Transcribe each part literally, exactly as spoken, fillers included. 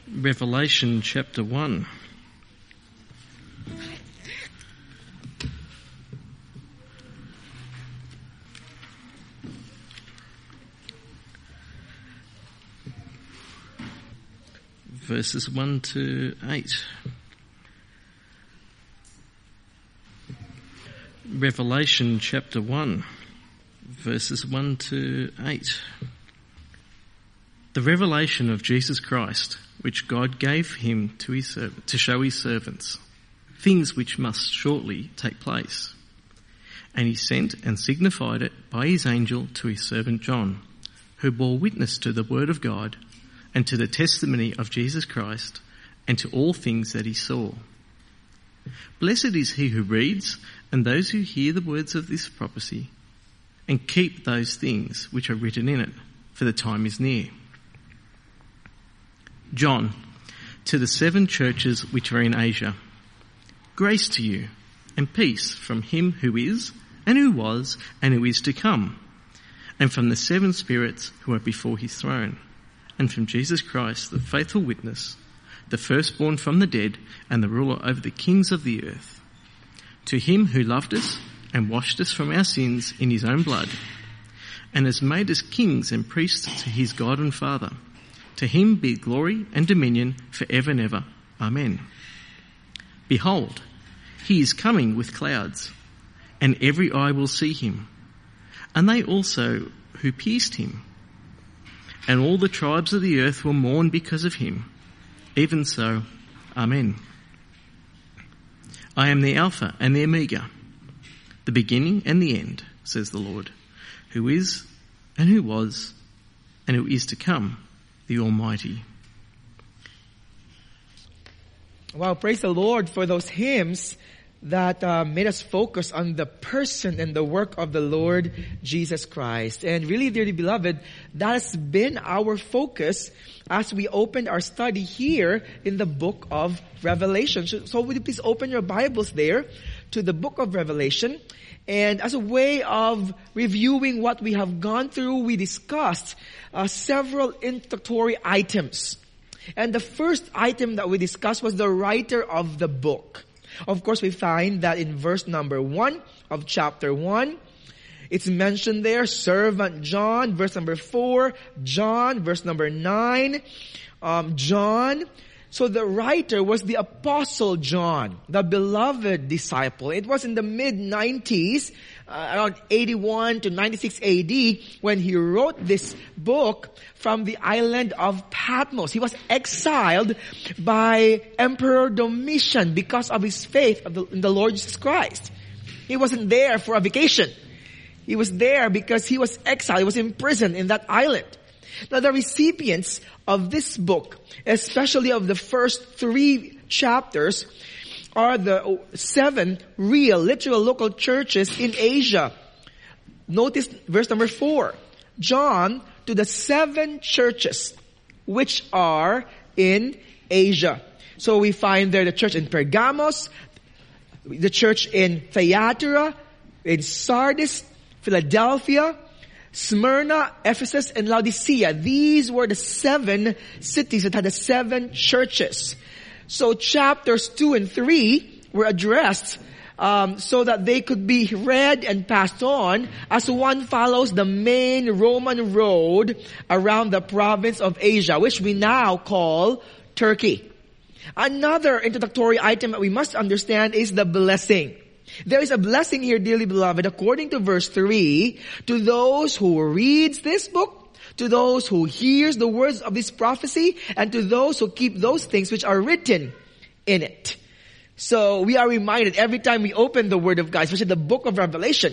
Revelation chapter one. Verses one to eight. Revelation chapter one, verses one to eight. The revelation of Jesus Christ, which God gave him to his serv- to show his servants, things which must shortly take place. And he sent and signified it by his angel to his servant John, who bore witness to the word of God and to the testimony of Jesus Christ and to all things that he saw. Blessed is he who reads and those who hear the words of this prophecy and keep those things which are written in it, for the time is near. John, to the seven churches which are in Asia, grace to you and peace from him who is and who was and who is to come, and from the seven spirits who are before his throne, and from Jesus Christ, the faithful witness, the firstborn from the dead and the ruler over the kings of the earth. To him who loved us and washed us from our sins in his own blood, and has made us kings and priests to his God and Father, to him be glory and dominion for ever and ever. Amen. Behold, he is coming with clouds, and every eye will see him, and they also who pierced him. And all the tribes of the earth will mourn because of him. Even so, Amen. I am the Alpha and the Omega, the beginning and the end, says the Lord, who is and who was and who is to come, the Almighty. Wow, praise the Lord for those hymns that uh, made us focus on the person and the work of the Lord Jesus Christ. And really, dearly beloved, that has been our focus as we opened our study here in the book of Revelation. So, so would you please open your Bibles there to the book of Revelation. And as a way of reviewing what we have gone through, we discussed uh, several introductory items. And the first item that we discussed was the writer of the book. Of course, we find that in verse number one of chapter one, it's mentioned there, servant John. Verse number four, John. Verse number nine, um, John. So the writer was the Apostle John, the beloved disciple. It was in the mid nineties, uh, around eighty-one to ninety-six A D, when he wrote this book from the island of Patmos. He was exiled by Emperor Domitian because of his faith in the Lord Jesus Christ. He wasn't there for a vacation. He was there because he was exiled. He was imprisoned in that island. Now, the recipients of this book, especially of the first three chapters, are the seven real, literal local churches in Asia. Notice verse number four. John to the seven churches which are in Asia. So we find there the church in Pergamos, the church in Thyatira, in Sardis, Philadelphia, Smyrna, Ephesus, and Laodicea. These were the seven cities that had the seven churches. So chapters two and three were addressed um, so that they could be read and passed on as one follows the main Roman road around the province of Asia, which we now call Turkey. Another introductory item that we must understand is the blessing. There is a blessing here, dearly beloved, according to verse three, to those who reads this book, to those who hears the words of this prophecy, and to those who keep those things which are written in it. So we are reminded every time we open the Word of God, especially the book of Revelation,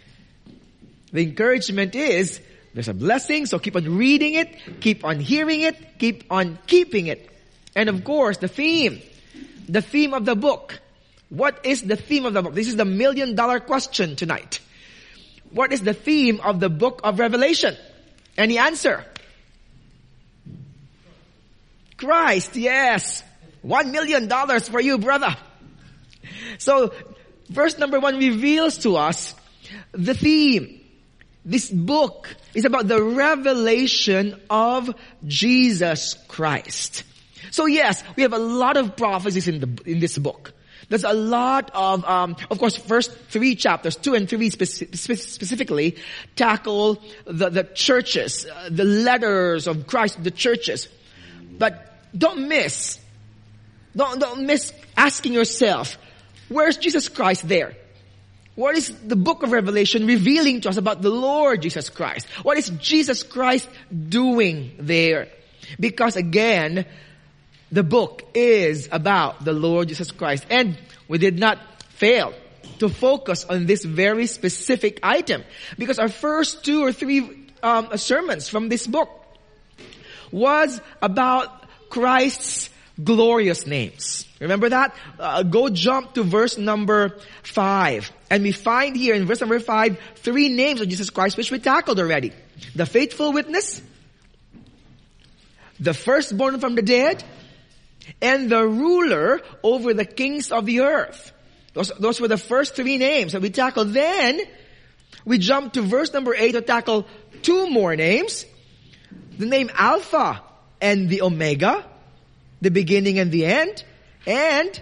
the encouragement is, there's a blessing, so keep on reading it, keep on hearing it, keep on keeping it. And of course, the theme, the theme of the book. What is the theme of the book? This is the million dollar question tonight. What is the theme of the book of Revelation? Any answer? Christ, yes. One million dollars for you, brother. So, verse number one reveals to us the theme. This book is about the revelation of Jesus Christ. So yes, we have a lot of prophecies in the in this book. There's a lot of, um, of course, first three chapters, two and three speci- specifically, tackle the, the churches, uh, the letters of Christ to the churches. But don't miss, don't, don't miss asking yourself, where's Jesus Christ there? What is the book of Revelation revealing to us about the Lord Jesus Christ? What is Jesus Christ doing there? Because again, the book is about the Lord Jesus Christ. And we did not fail to focus on this very specific item. Because our first two or three um, sermons from this book was about Christ's glorious names. Remember that? Uh, go jump to verse number five. And we find here in verse number five, three names of Jesus Christ which we tackled already. The faithful witness, the firstborn from the dead, and the ruler over the kings of the earth. Those, those were the first three names that we tackled. Then, we jump to verse number eight to tackle two more names. The name Alpha and the Omega, the beginning and the end, and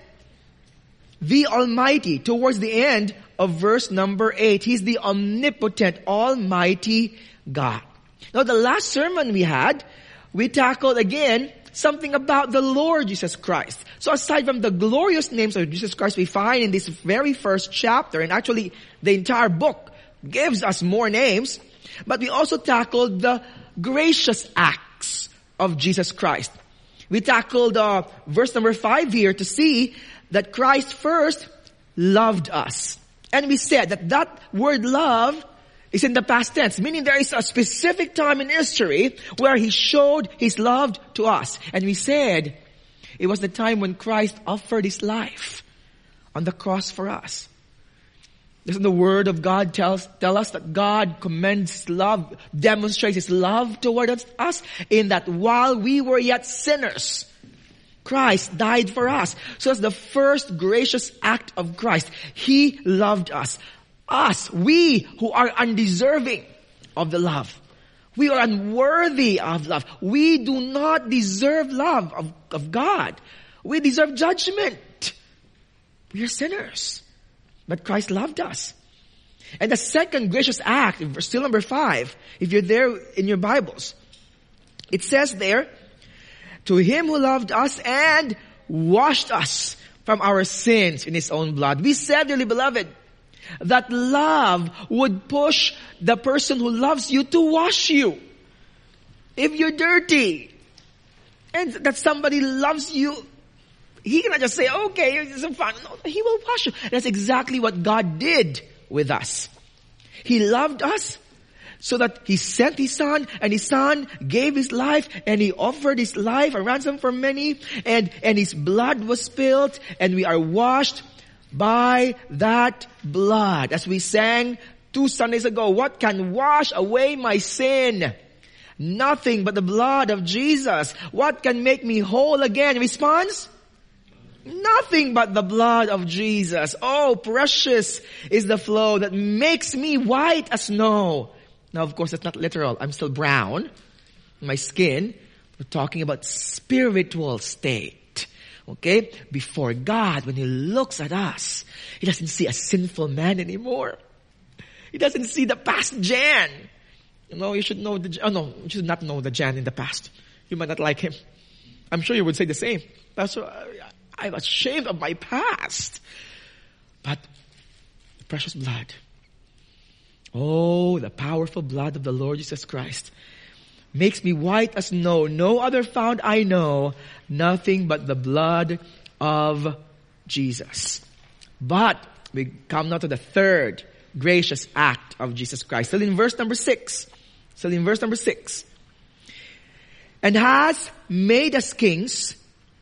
the Almighty towards the end of verse number eight. He's the omnipotent, almighty God. Now, the last sermon we had, we tackled again something about the Lord Jesus Christ. So aside from the glorious names of Jesus Christ we find in this very first chapter, and actually the entire book gives us more names, but we also tackled the gracious acts of Jesus Christ. We tackled uh, verse number five here to see that Christ first loved us. And we said that that word love is in the past tense, meaning there is a specific time in history where He showed His love to us. And we said it was the time when Christ offered His life on the cross for us. Doesn't the Word of God tell us, tell us that God commends love, demonstrates His love toward us in that while we were yet sinners, Christ died for us. So that's the first gracious act of Christ. He loved us. Us, we who are undeserving of the love. We are unworthy of love. We do not deserve love of, of God. We deserve judgment. We are sinners. But Christ loved us. And the second gracious act, still number five, if you're there in your Bibles, it says there, to Him who loved us and washed us from our sins in His own blood. We said, dearly beloved, that love would push the person who loves you to wash you. If you're dirty, and that somebody loves you, He cannot just say, okay, it's fine. No, He will wash you. That's exactly what God did with us. He loved us so that He sent His Son, and His Son gave His life, and He offered His life, a ransom for many, and, and His blood was spilled, and we are washed by that blood. As we sang two Sundays ago, what can wash away my sin? Nothing but the blood of Jesus. What can make me whole again? Response? Nothing but the blood of Jesus. Oh, precious is the flow that makes me white as snow. Now, of course, that's not literal. I'm still brown in my skin. We're talking about spiritual state. Okay? Before God, when He looks at us, He doesn't see a sinful man anymore. He doesn't see the past Jan. You know, you should know the, oh no, you should not know the Jan in the past. You might not like him. I'm sure you would say the same. Pastor, I'm ashamed of my past. But the precious blood. Oh, the powerful blood of the Lord Jesus Christ makes me white as snow. No other fount I know. Nothing but the blood of Jesus. But we come now to the third gracious act of Jesus Christ. Still in verse number six. Still in verse number six. And has made us kings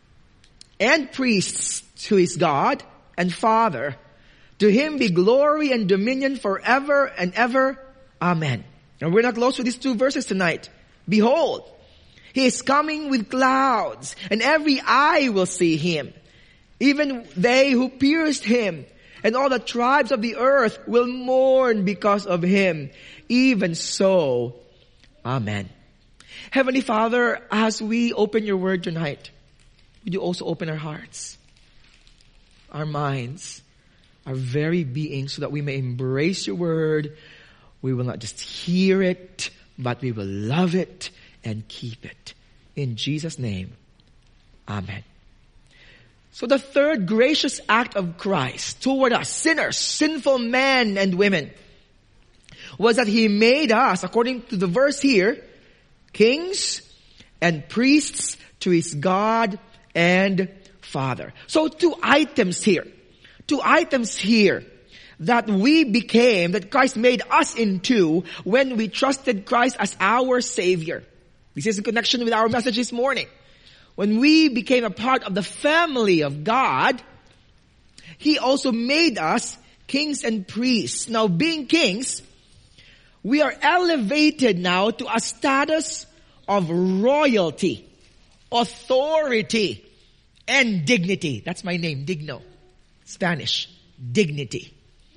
and priests to His God and Father. To Him be glory and dominion forever and ever. Amen. And we're not close with these two verses tonight. Behold, He is coming with clouds, and every eye will see Him, even they who pierced Him, and all the tribes of the earth will mourn because of Him. Even so, Amen. Heavenly Father, as we open Your Word tonight, would you also open our hearts, our minds, our very being, so that we may embrace your word. We will not just hear it, but we will love it and keep it. In Jesus' name, amen. So the third gracious act of Christ toward us, sinners, sinful men and women, was that He made us, according to the verse here, kings and priests to His God and Father. So two items here. Two items here that we became, that Christ made us into when we trusted Christ as our Savior. This is in connection with our message this morning. When we became a part of the family of God, He also made us kings and priests. Now, being kings, we are elevated now to a status of royalty, authority, and dignity. That's my name, Digno. Spanish, dignity.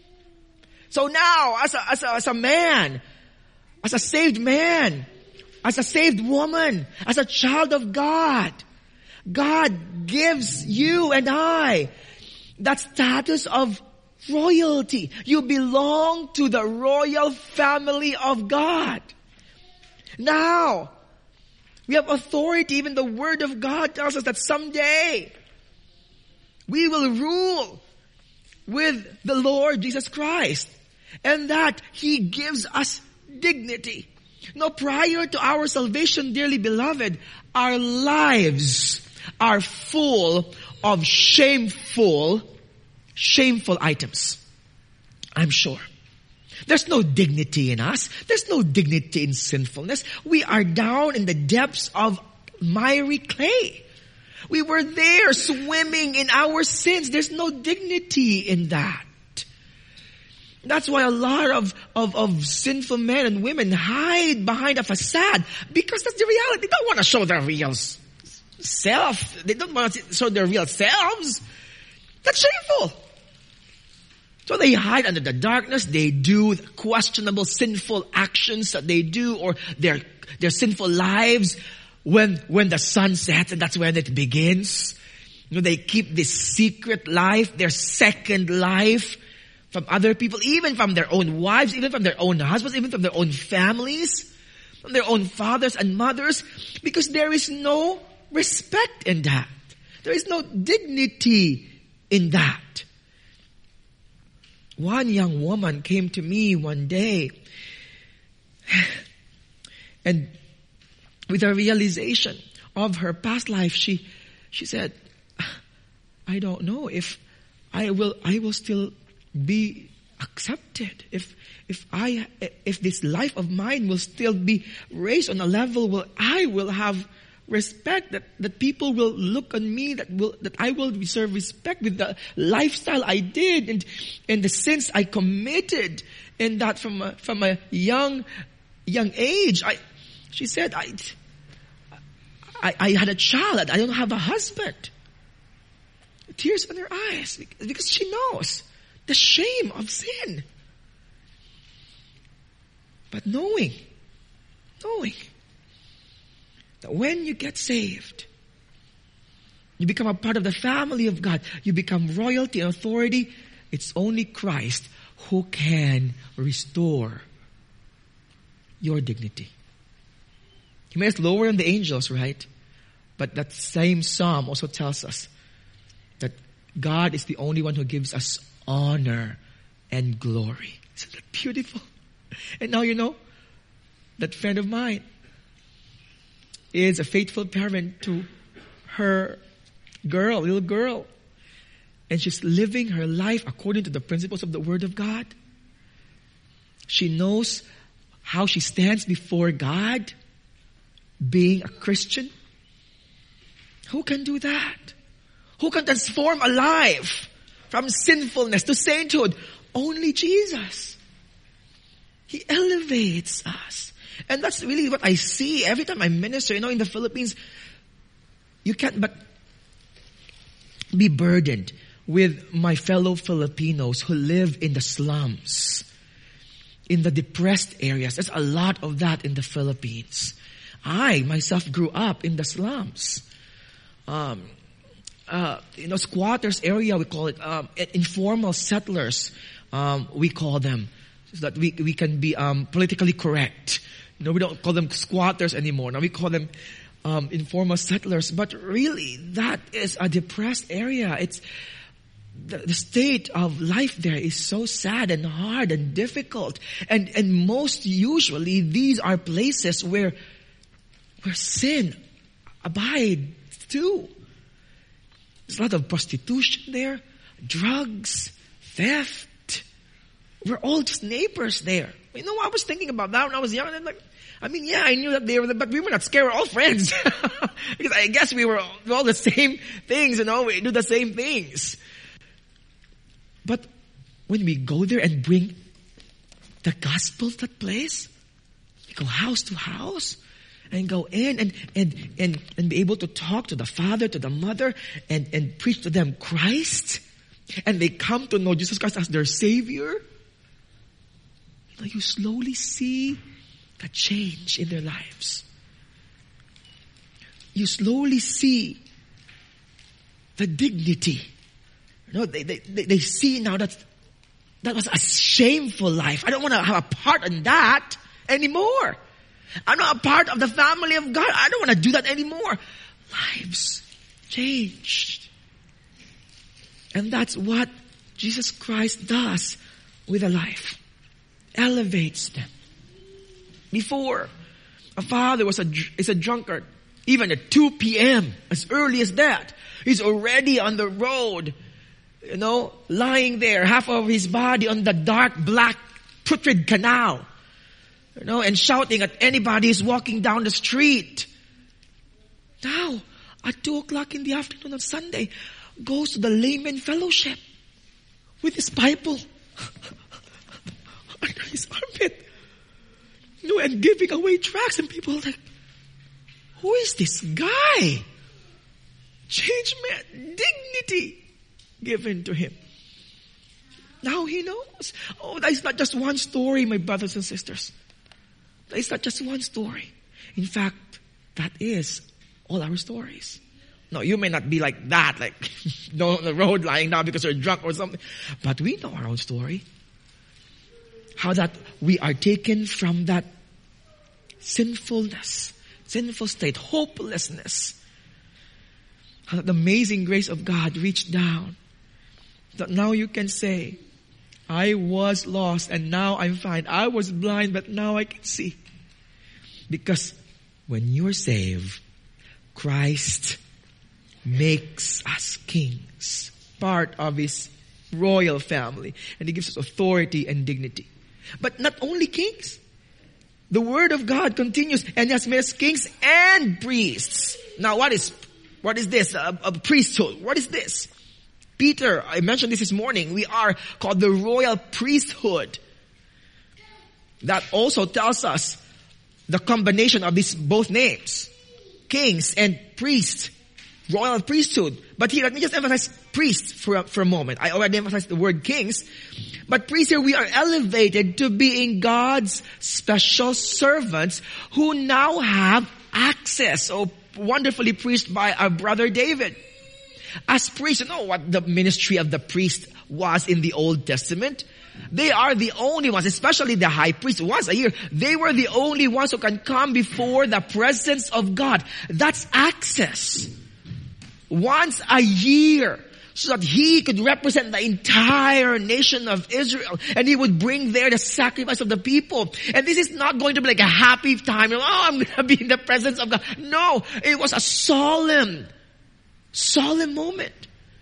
So now, as a, as a, as a man, as a saved man, as a saved woman, as a child of God, God gives you and I that status of royalty. You belong to the royal family of God. Now, we have authority. Even the Word of God tells us that someday we will rule with the Lord Jesus Christ, and that He gives us dignity. Now, prior to our salvation, dearly beloved, our lives are full of shameful, shameful items. I'm sure. There's no dignity in us. There's no dignity in sinfulness. We are down in the depths of miry clay. We were there swimming in our sins. There's no dignity in that. That's why a lot of, of, of sinful men and women hide behind a facade, because that's the reality. They don't want to show their real self. They don't want to show their real selves. That's shameful. So they hide under the darkness. They do questionable sinful actions that they do, or their, their sinful lives when, when the sun sets, and that's when it begins. You know, they keep this secret life, their second life, from other people, even from their own wives, even from their own husbands, even from their own families, from their own fathers and mothers, because there is no respect in that. There is no dignity in that. One young woman came to me one day, and with a realization of her past life, she, she said, I don't know if I will, I will still be accepted, if if I if this life of mine will still be raised on a level where I will have respect, that, that people will look on me, that will that I will deserve respect with the lifestyle I did and and the sins I committed, and that from a, from a young young age. I she said I I, I had a child. I don't have a husband. Tears in her eyes because she knows the shame of sin. But knowing, knowing that when you get saved, you become a part of the family of God, you become royalty and authority, it's only Christ who can restore your dignity. He made us lower than the angels, right? But that same psalm also tells us that God is the only one who gives us honor and glory. Isn't that beautiful? And now you know, that friend of mine is a faithful parent to her girl, little girl. And she's living her life according to the principles of the Word of God. She knows how she stands before God, being a Christian. Who can do that? Who can transform a life from sinfulness to sainthood? Only Jesus. He elevates us. And that's really what I see every time I minister. You know, in the Philippines, you can't but be burdened with my fellow Filipinos who live in the slums, in the depressed areas. There's a lot of that in the Philippines. I myself grew up in the slums. Um, uh, you know, squatters area, we call it, um, informal settlers, um, we call them, so that we, we can be, um, politically correct. You know, we don't call them squatters anymore. Now we call them, um, informal settlers. But really, that is a depressed area. It's, the, the state of life there is so sad and hard and difficult. And, and most usually, these are places where, where sin abides too. There's a lot of prostitution there, drugs, theft. We're all just neighbors there. You know, I was thinking about that when I was young. And I'm like, I mean, yeah, I knew that they were, but we were not scared. We're all friends. Because I guess we were all, all the same things, you know, we do the same things. But when we go there and bring the gospel to that place, we go house to house, and go in and, and, and, and be able to talk to the father, to the mother, and, and preach to them Christ. And they come to know Jesus Christ as their Savior. You know, you slowly see the change in their lives. You slowly see the dignity. You know, they, they, they, they see now that that was a shameful life. I don't want to have a part in that anymore. I'm not a part of the family of God. I don't want to do that anymore. Lives changed. And that's what Jesus Christ does with a life. Elevates them. Before, a father was a, is a drunkard. Even at two p.m., as early as that, he's already on the road, you know, lying there, half of his body on the dark, black, putrid canal. You know, and shouting at anybody who's walking down the street. Now, at two o'clock in the afternoon on Sunday, goes to the layman fellowship with his Bible under his armpit. You know, and giving away tracts, and people are like, who is this guy? Change man, dignity given to him. Now he knows. Oh, that is not just one story, my brothers and sisters. It's not just one story. In fact, that is all our stories. No, you may not be like that, like on the road lying down because you're drunk or something. But we know our own story. How that we are taken from that sinfulness, sinful state, hopelessness. How that the amazing grace of God reached down. That now you can say, I was lost and now I'm fine. I was blind but now I can see. Because when you're saved, Christ makes us kings, part of His royal family. And He gives us authority and dignity. But not only kings. The Word of God continues and has made us kings and priests. Now what is, what is this? A, a priesthood. What is this? Peter, I mentioned this this morning, we are called the royal priesthood. That also tells us the combination of these both names. Kings and priests. Royal priesthood. But here, let me just emphasize priests for a, for a moment. I already emphasized the word kings. But priests here, we are elevated to being God's special servants who now have access. So wonderfully preached by our brother David. As priests, you know what the ministry of the priest was in the Old Testament? They are the only ones, especially the high priest, once a year. They were the only ones who can come before the presence of God. That's access. Once a year. So that he could represent the entire nation of Israel. And he would bring there the sacrifice of the people. And this is not going to be like a happy time. Oh, I'm going to be in the presence of God. No, it was a solemn, solemn moment.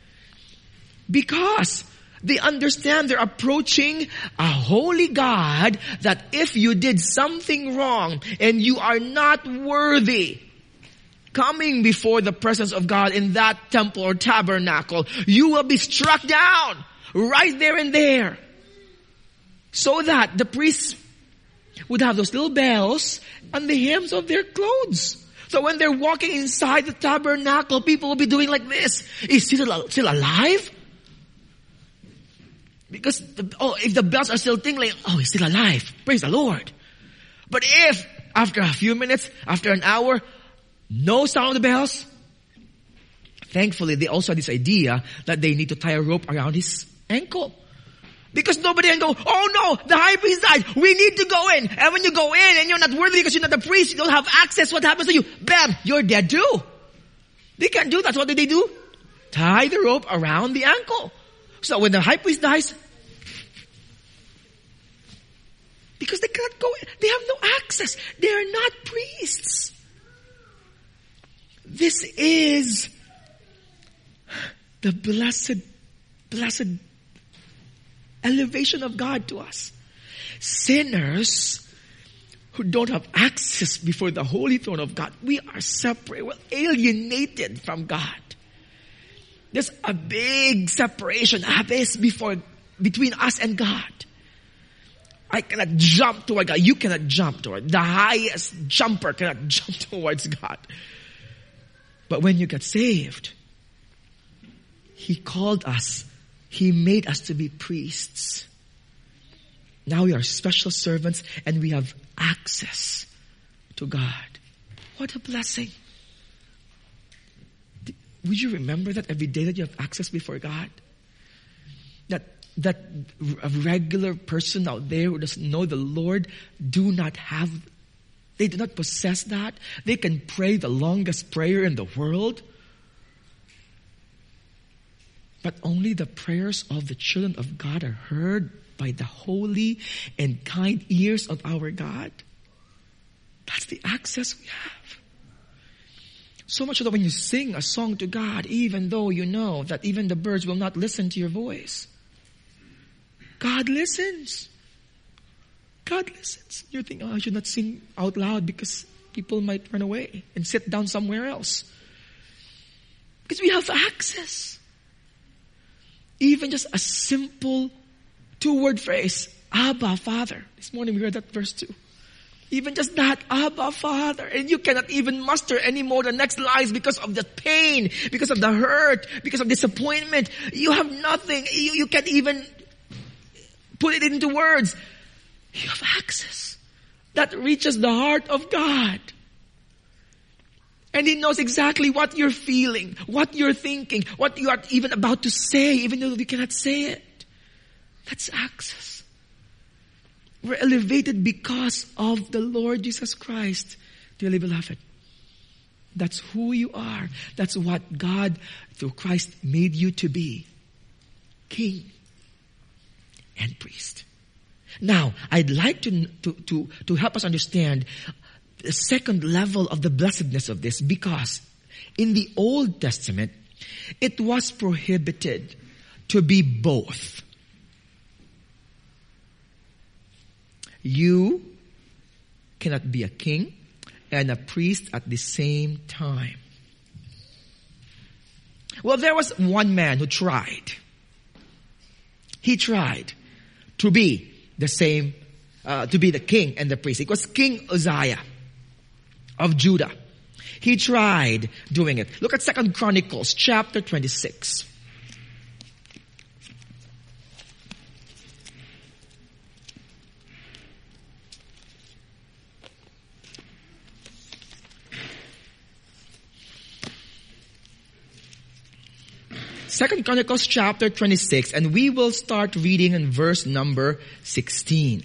Because they understand they're approaching a holy God that if you did something wrong and you are not worthy coming before the presence of God in that temple or tabernacle, you will be struck down right there and there. So that the priests would have those little bells on the hems of their clothes. So when they're walking inside the tabernacle, people will be doing like this. Is he still, still alive? Because, the, oh, if the bells are still tingling, oh, he's still alive. Praise the Lord. But if, after a few minutes, after an hour, no sound of the bells, Thankfully, they also had this idea that they need to tie a rope around his ankle. Because nobody can go, oh no, the high priest died. We need to go in. And when you go in and you're not worthy because you're not the priest, you don't have access, what happens to you? Bam, you're dead too. They can't do that. What did they do? Tie the rope around the ankle. So when the high priest dies, because they cannot go in, they have no access. They are not priests. This is the blessed, blessed elevation of God to us. Sinners who don't have access before the holy throne of God, we are separate, we're alienated from God. There's a big separation, abyss before, between us and God. I cannot jump toward God. You cannot jump toward. The highest jumper cannot jump towards God. But when you get saved, He called us. He made us to be priests. Now we are special servants and we have access to God. What a blessing. Would you remember that every day that you have access before God? That that a regular person out there who doesn't know the Lord do not have, they do not possess that. They can pray the longest prayer in the world. But only the prayers of the children of God are heard by the holy and kind ears of our God. That's the access we have. So much so that when you sing a song to God, even though you know that even the birds will not listen to your voice, God listens. God listens. You're thinking, oh, I should not sing out loud because people might run away and sit down somewhere else. Because we have access. Even just a simple two-word phrase, Abba, Father. This morning we read that verse too. Even just that, Abba, Father. And you cannot even muster anymore the next lines because of the pain, because of the hurt, because of disappointment. You have nothing. You, you can't even put it into words. You have access that reaches the heart of God. And He knows exactly what you're feeling, what you're thinking, what you are even about to say, even though you cannot say it. That's access. We're elevated because of the Lord Jesus Christ, dearly beloved. That's who you are. That's what God, through Christ, made you to be. King and priest. Now, I'd like to, to, to, to help us understand the second level of the blessedness of this, because in the Old Testament, it was prohibited to be both. You cannot be a king and a priest at the same time. Well, there was one man who tried. He tried to be the same, uh, to be the king and the priest. It was King Uzziah of Judah. He tried doing it. Look at Second Chronicles chapter twenty-six. Second Chronicles chapter twenty-six, and we will start reading in verse number sixteen.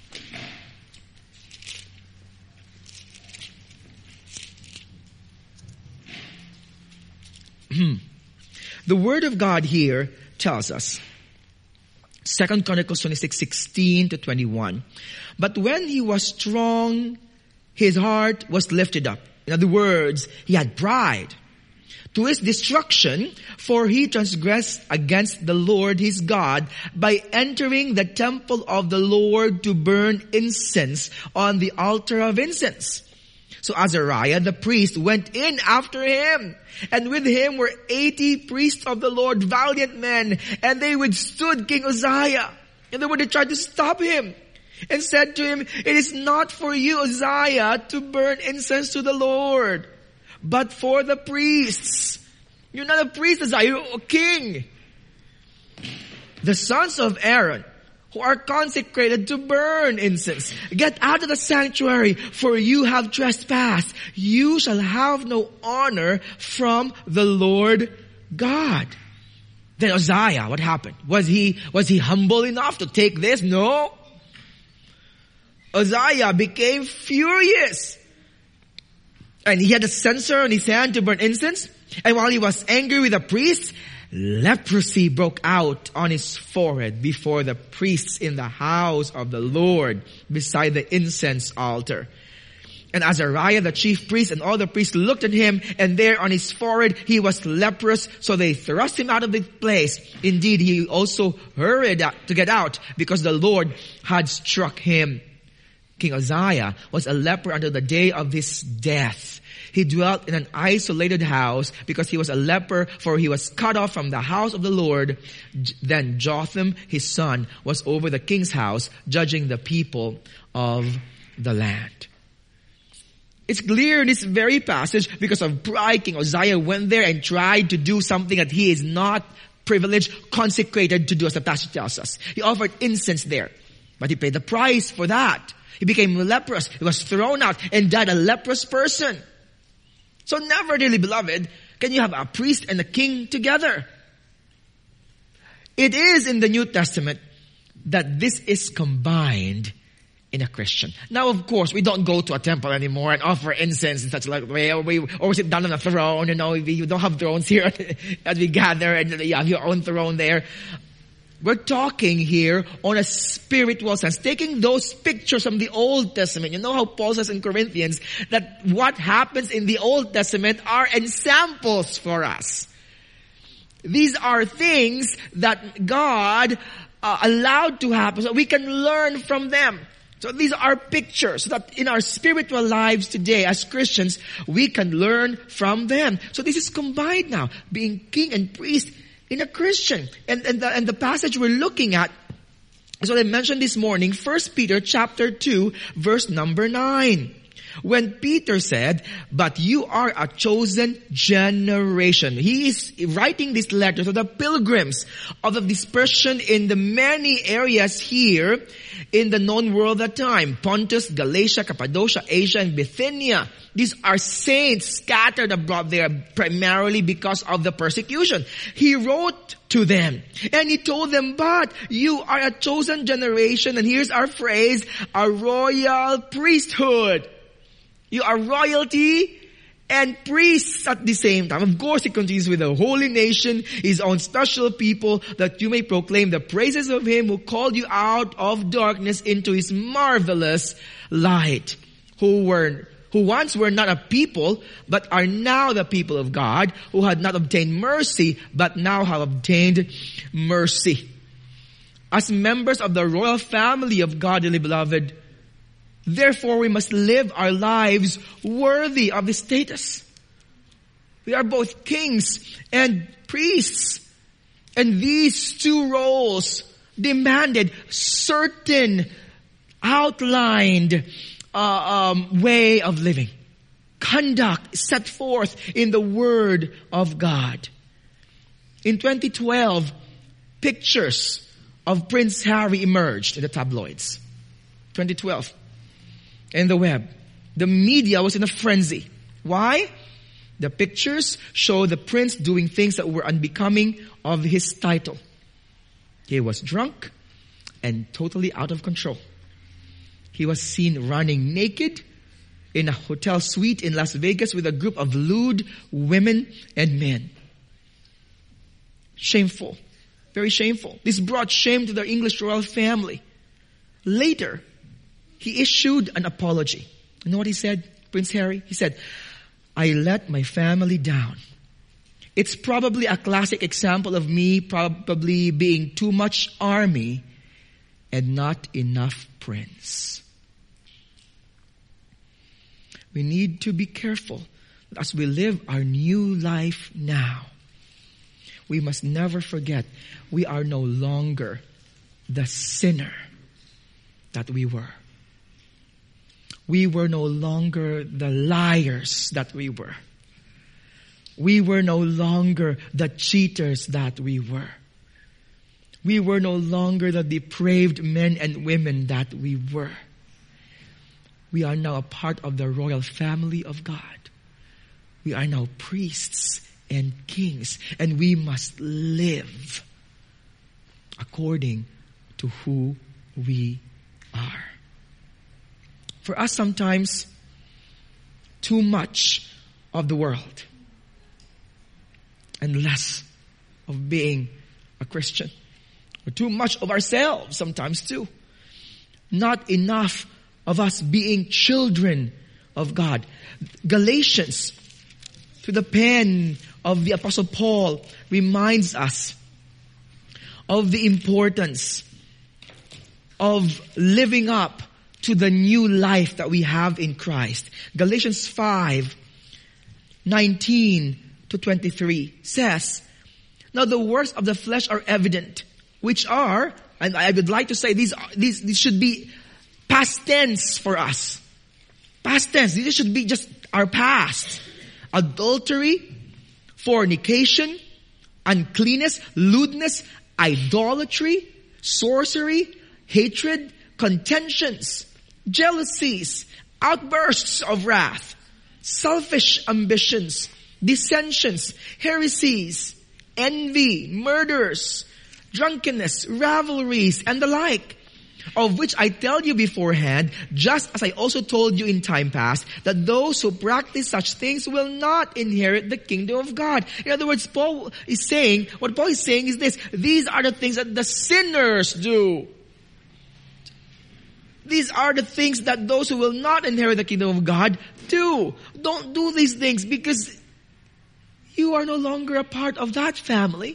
The word of God here tells us, Second Chronicles twenty-six, sixteen to twenty-one. But when he was strong, his heart was lifted up. In other words, he had pride. To his destruction, for he transgressed against the Lord his God by entering the temple of the Lord to burn incense on the altar of incense. So Azariah the priest went in after him, and with him were eighty priests of the Lord, valiant men, and they withstood King Uzziah. In other words, they tried to stop him and said to him, it is not for you, Uzziah, to burn incense to the Lord, but for the priests. You're not a priest, Uzziah, you're a king. The sons of Aaron who are consecrated to burn incense. Get out of the sanctuary, for you have trespassed. You shall have no honor from the Lord God. Then Uzziah, what happened? Was he, was he humble enough to take this? No. Uzziah became furious. And he had a censer in his hand to burn incense. And while he was angry with the priests, leprosy broke out on his forehead before the priests in the house of the Lord beside the incense altar. And Azariah, the chief priest, and all the priests looked at him, and there on his forehead he was leprous, so they thrust him out of the place. Indeed, he also hurried out to get out, because the Lord had struck him. King Uzziah was a leper until the day of his death. He dwelt in an isolated house because he was a leper, for he was cut off from the house of the Lord. Then Jotham, his son, was over the king's house, judging the people of the land. It's clear in this very passage, because of pride, King Uzziah went there and tried to do something that he is not privileged, consecrated to do, as the passage tells us. He offered incense there, but he paid the price for that. He became leprous. He was thrown out and died a leprous person. So never, dearly beloved, can you have a priest and a king together. It is in the New Testament that this is combined in a Christian. Now, of course, we don't go to a temple anymore and offer incense in such like way, or we, or we sit down on a throne. You know, we don't have thrones here as we gather, and you have your own throne there. We're talking here on a spiritual sense, taking those pictures from the Old Testament. You know how Paul says in Corinthians that what happens in the Old Testament are examples for us. These are things that God uh, allowed to happen so we can learn from them. So these are pictures so that in our spiritual lives today as Christians, we can learn from them. So this is combined now, being king and priest in a Christian. And, and, the, and the passage we're looking at is what I mentioned this morning, First Peter chapter two, verse number nine. When Peter said, but you are a chosen generation. He is writing this letter to the pilgrims of the dispersion in the many areas here in the known world at the time. Pontus, Galatia, Cappadocia, Asia, and Bithynia. These are saints scattered abroad there primarily because of the persecution. He wrote to them and he told them, but you are a chosen generation, and here's our phrase, a royal priesthood. You are royalty and priests at the same time. Of course, he continues with a holy nation, his own special people, that you may proclaim the praises of him who called you out of darkness into his marvelous light, who were who once were not a people, but are now the people of God, who had not obtained mercy, but now have obtained mercy. As members of the royal family of God, dearly beloved, therefore we must live our lives worthy of this status. We are both kings and priests. And these two roles demanded certain outlined uh, um, way of living. Conduct set forth in the Word of God. In twenty twelve, pictures of Prince Harry emerged in the tabloids. twenty twelve. In the web. The media was in a frenzy. Why? The pictures show the prince doing things that were unbecoming of his title. He was drunk and totally out of control. He was seen running naked in a hotel suite in Las Vegas with a group of lewd women and men. Shameful. Very shameful. This brought shame to the English royal family. Later, he issued an apology. You know what he said, Prince Harry? He said, I let my family down. It's probably a classic example of me probably being too much army and not enough prince. We need to be careful as we live our new life now. We must never forget we are no longer the sinner that we were. We were no longer the liars that we were. We were no longer the cheaters that we were. We were no longer the depraved men and women that we were. We are now a part of the royal family of God. We are now priests and kings, and we must live according to who we are. For us, sometimes, too much of the world and less of being a Christian. Or too much of ourselves sometimes too. Not enough of us being children of God. Galatians, through the pen of the Apostle Paul, reminds us of the importance of living up to the new life that we have in Christ. Galatians five, nineteen to twenty-three says, "Now the works of the flesh are evident, which are," and I would like to say these, are, these, these should be past tense for us. Past tense. These should be just our past. Adultery, fornication, uncleanness, lewdness, idolatry, sorcery, hatred, contentions, jealousies, outbursts of wrath, selfish ambitions, dissensions, heresies, envy, murders, drunkenness, rivalries, and the like, of which I tell you beforehand, just as I also told you in time past, that those who practice such things will not inherit the kingdom of God." In other words, Paul is saying, what Paul is saying is this: these are the things that the sinners do. These are the things that those who will not inherit the kingdom of God do. Don't do these things because you are no longer a part of that family.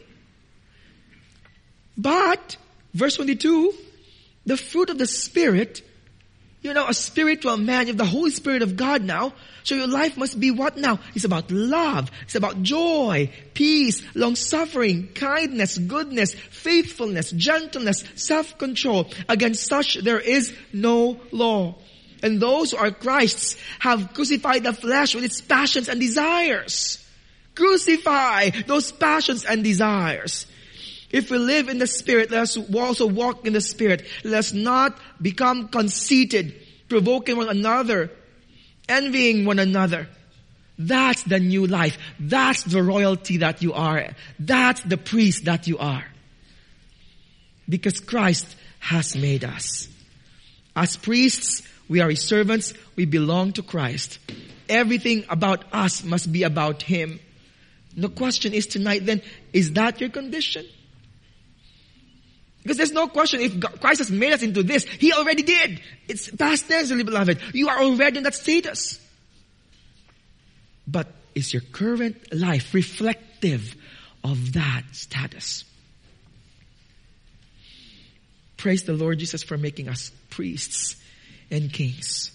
But, verse twenty-two, the fruit of the Spirit, you're now a spiritual man, you have the Holy Spirit of God now, so your life must be what now? It's about love, it's about joy, peace, long-suffering, kindness, goodness, faithfulness, gentleness, self-control. Against such there is no law. And those who are Christ's have crucified the flesh with its passions and desires. Crucify those passions and desires. If we live in the Spirit, let us also walk in the Spirit. Let us not become conceited, provoking one another, envying one another. That's the new life. That's the royalty that you are. That's the priest that you are. Because Christ has made us. As priests, we are His servants. We belong to Christ. Everything about us must be about Him. The question is tonight then, is that your condition? Because there's no question if God, Christ has made us into this. He already did. It's past tense, beloved. You are already in that status. But is your current life reflective of that status? Praise the Lord Jesus for making us priests and kings.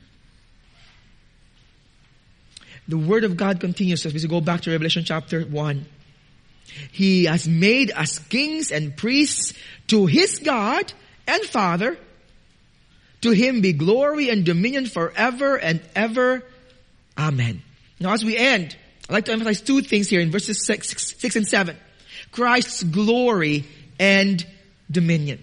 The Word of God continues as we go back to Revelation chapter one. He has made us kings and priests to His God and Father. To Him be glory and dominion forever and ever. Amen. Now as we end, I'd like to emphasize two things here in verses six, six, six and seven. Christ's glory and dominion.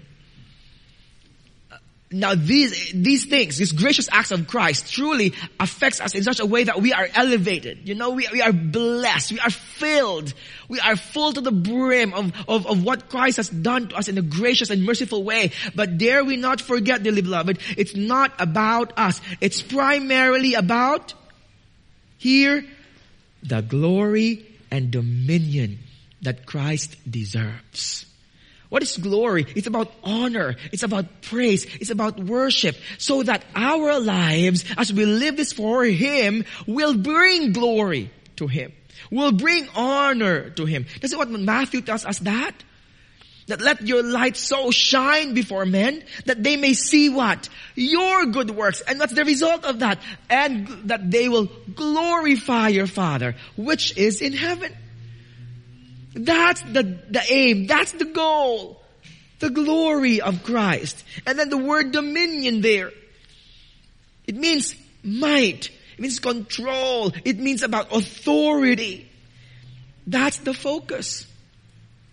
Now these, these things, these gracious acts of Christ truly affects us in such a way that we are elevated. You know, we, we are blessed. We are filled. We are full to the brim of, of, of what Christ has done to us in a gracious and merciful way. But dare we not forget, dearly beloved, it's not about us. It's primarily about, here, the glory and dominion that Christ deserves. What is glory? It's about honor. It's about praise. It's about worship. So that our lives, as we live this for Him, will bring glory to Him. Will bring honor to Him. That's what Matthew tells us that. That let your light so shine before men that they may see what? Your good works. And what's the result of that? And that they will glorify your Father, which is in heaven. That's the, the aim. That's the goal. The glory of Christ. And then the word dominion there. It means might. It means control. It means about authority. That's the focus.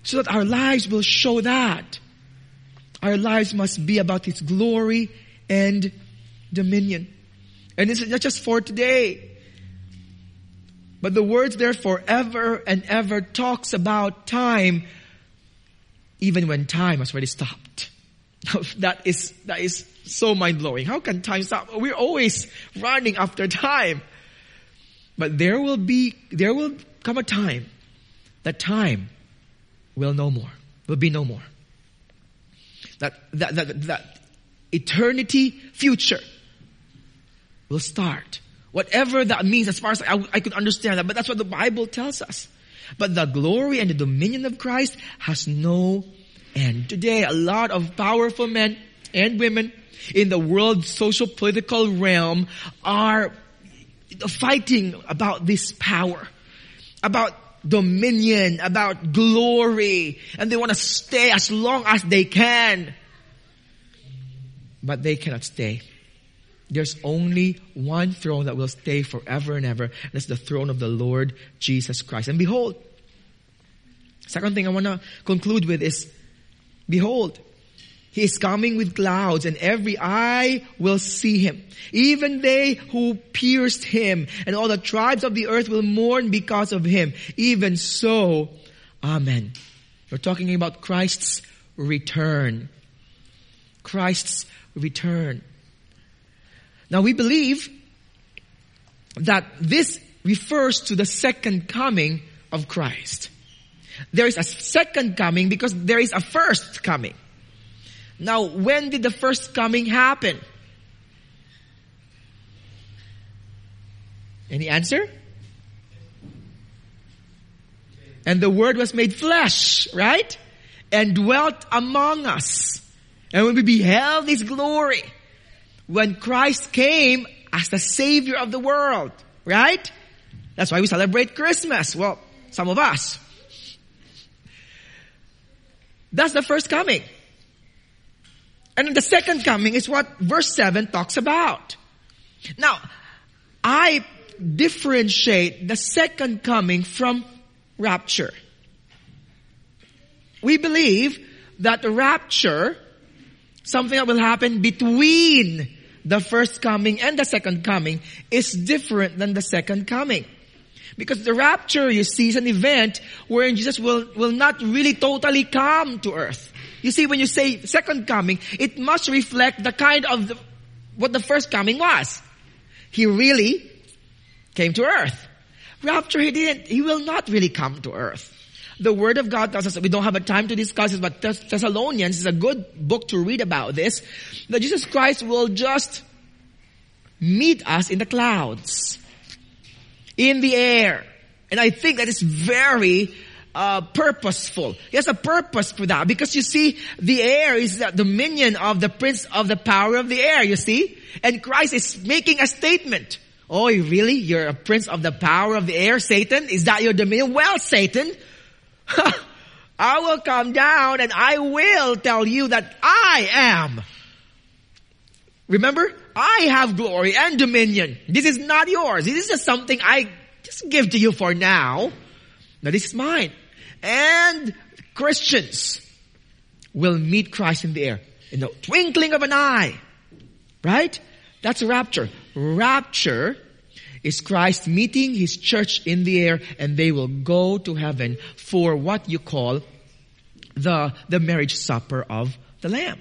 So that our lives will show that. Our lives must be about His glory and dominion. And this is not just for today. But the words there forever and ever talks about time, even when time has already stopped. That is, that is so mind-blowing. How can time stop? We're always running after time. But there will be, there will come a time that time will no more, will be no more. That, that, that, that eternity future will start. Whatever that means, as far as I, I could understand that, but that's what the Bible tells us. But the glory and the dominion of Christ has no end. Today, a lot of powerful men and women in the world social political realm are fighting about this power, about dominion, about glory, and they want to stay as long as they can. But they cannot stay. There's only one throne that will stay forever and ever. And that's the throne of the Lord Jesus Christ. And behold, second thing I want to conclude with is, behold, He is coming with clouds, and every eye will see Him. Even they who pierced Him, and all the tribes of the earth will mourn because of Him. Even so, amen. We're talking about Christ's return. Christ's return. Now we believe that this refers to the second coming of Christ. There is a second coming because there is a first coming. Now, when did the first coming happen? Any answer? And the Word was made flesh, right? And dwelt among us. And when we beheld His glory, when Christ came as the Savior of the world, right? That's why we celebrate Christmas. Well, some of us. That's the first coming. And then the second coming is what verse seven talks about. Now, I differentiate the second coming from rapture. We believe that the rapture, something that will happen between the first coming and the second coming, is different than the second coming. Because the rapture, you see, is an event wherein Jesus will, will not really totally come to earth. You see, when you say second coming, it must reflect the kind of the, what the first coming was. He really came to earth. Rapture, He didn't. He will not really come to earth. The Word of God tells us, we don't have a time to discuss it, but Thessalonians is a good book to read about this, that Jesus Christ will just meet us in the clouds, in the air. And I think that is very uh purposeful. He has a purpose for that, because you see, the air is the dominion of the prince of the power of the air, you see? And Christ is making a statement. Oh, really? You're a prince of the power of the air, Satan? Is that your dominion? Well, Satan, I will come down and I will tell you that I am. Remember? I have glory and dominion. This is not yours. This is just something I just give to you for now. Now this is mine. And Christians will meet Christ in the air in the twinkling of an eye. Right? That's rapture. Rapture is Christ meeting His church in the air, and they will go to heaven for what you call the, the marriage supper of the Lamb.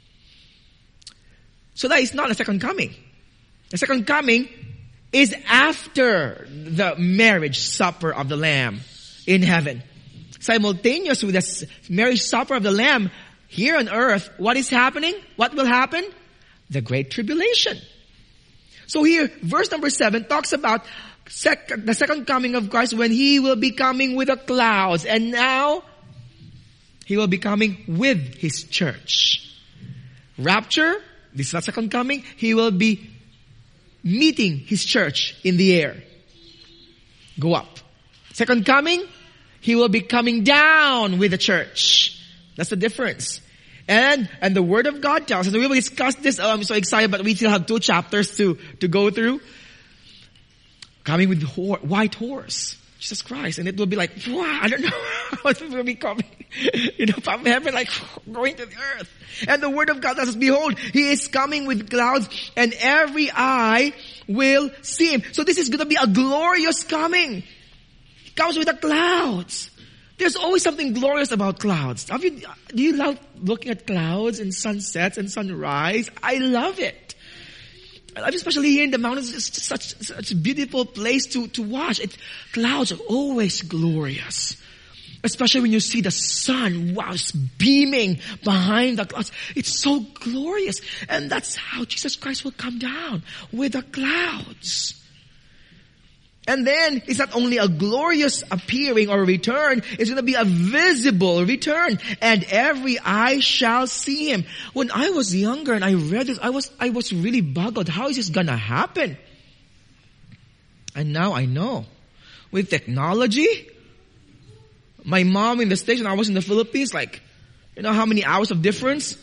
So that is not the second coming. The second coming is after the marriage supper of the Lamb in heaven. Simultaneous with the marriage supper of the Lamb here on earth, what is happening? What will happen? The Great Tribulation. So here, verse number seven talks about sec- the second coming of Christ, when He will be coming with the clouds. And now, He will be coming with His church. Rapture, this is the second coming. He will be meeting His church in the air. Go up. Second coming, He will be coming down with the church. That's the difference. And, and the Word of God tells us, we will discuss this, oh, I'm so excited, but we still have two chapters to, to go through. Coming with ho- white horse. Jesus Christ. And it will be like, wow, I don't know what will be coming. You know, from heaven, like going to the earth. And the word of God says, behold, he is coming with clouds and every eye will see him. So this is going to be a glorious coming. He comes with the clouds. There's always something glorious about clouds. Have you, do you love looking at clouds and sunsets and sunrise? I love it. I love especially here in the mountains. It's just such, such a beautiful place to, to watch. It, clouds are always glorious. Especially when you see the sun, wow, it's beaming behind the clouds. It's so glorious. And that's how Jesus Christ will come down, with the clouds. And then, it's not only a glorious appearing or return, it's going to be a visible return. And every eye shall see him. When I was younger and I read this, I was, I was really boggled. How is this going to happen? And now I know. With technology, my mom in the States and I was in the Philippines, like, you know how many hours of difference?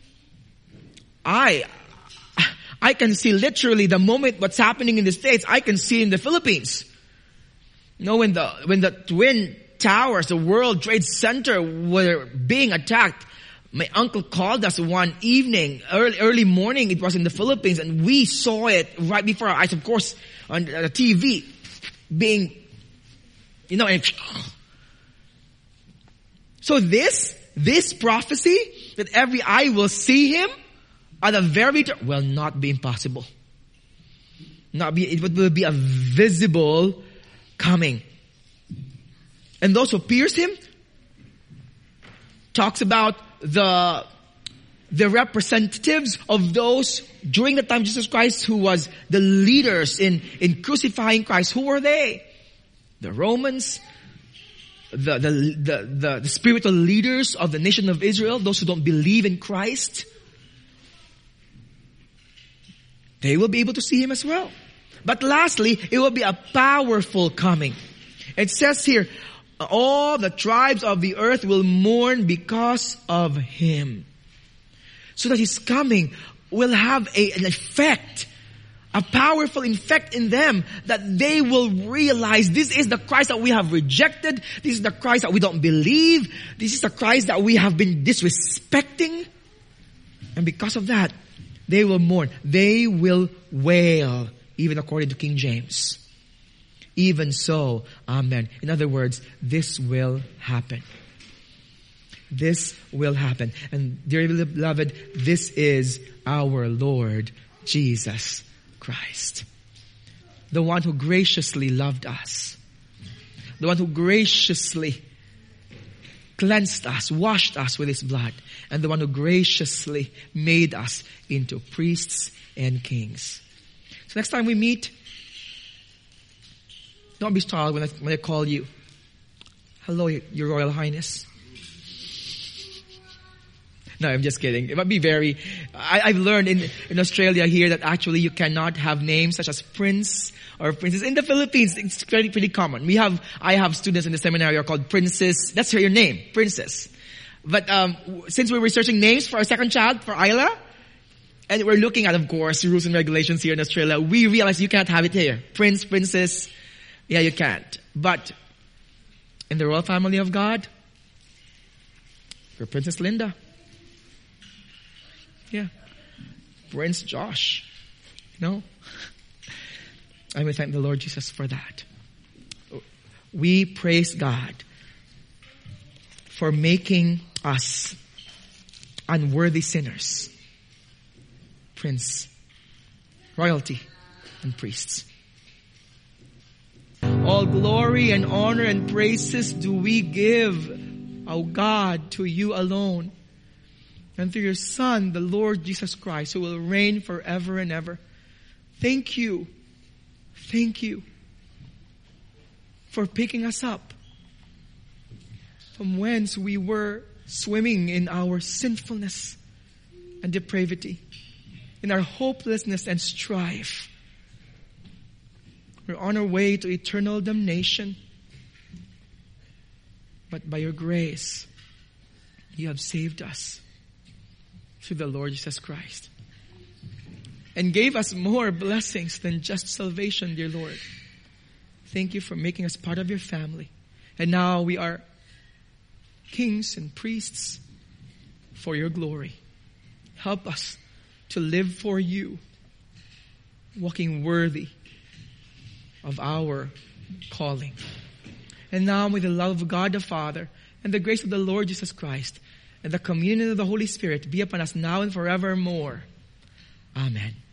I, I can see literally the moment what's happening in the States, I can see in the Philippines. You know, when the, when the Twin Towers, the World Trade Center were being attacked, my uncle called us one evening, early, early morning, it was in the Philippines, and we saw it right before our eyes, of course, on the T V, being, you know, and so this, this prophecy, that every eye will see him, at the very time, will not be impossible. Not be, it will be a visible coming. And those who pierce him, talks about the, the representatives of those during the time of Jesus Christ who was the leaders in, in crucifying Christ. Who were they? The Romans, the, the, the, the, the spiritual leaders of the nation of Israel, those who don't believe in Christ. They will be able to see him as well. But lastly, it will be a powerful coming. It says here, all the tribes of the earth will mourn because of him. So that his coming will have a, an effect, a powerful effect in them, that they will realize this is the Christ that we have rejected. This is the Christ that we don't believe. This is the Christ that we have been disrespecting. And because of that, they will mourn. They will wail, even according to King James. Even so, amen. In other words, this will happen. This will happen. And dear beloved, this is our Lord Jesus Christ. The one who graciously loved us. The one who graciously cleansed us, washed us with his blood. And the one who graciously made us into priests and kings. So next time we meet, don't be startled when I, when I call you. Hello, Your Royal Highness. No, I'm just kidding. It might be very, I, I've learned in, in Australia here that actually you cannot have names such as Prince or Princess. In the Philippines, it's pretty, pretty common. We have, I have students in the seminary who are called Princess. That's your name, Princess. But um, since we're researching names for our second child, for Isla, and we're looking at, of course, rules and regulations here in Australia, we realize you can't have it here. Prince, Princess, yeah, you can't. But in the royal family of God, you're Princess Linda. Yeah. Prince Josh. No. I may thank the Lord Jesus for that. We praise God for making us unworthy sinners, prince, royalty, and priests. All glory and honor and praises do we give, O God, to you alone, and through your Son, the Lord Jesus Christ, who will reign forever and ever. Thank you. Thank you for picking us up from whence we were swimming in our sinfulness and depravity, in our hopelessness and strife. We're on our way to eternal damnation. But by your grace, you have saved us through the Lord Jesus Christ. And gave us more blessings than just salvation, dear Lord. Thank you for making us part of your family. And now we are kings and priests for your glory. Help us to live for you, walking worthy of our calling. And now may the love of God the Father and the grace of the Lord Jesus Christ and the communion of the Holy Spirit be upon us now and forevermore. Amen.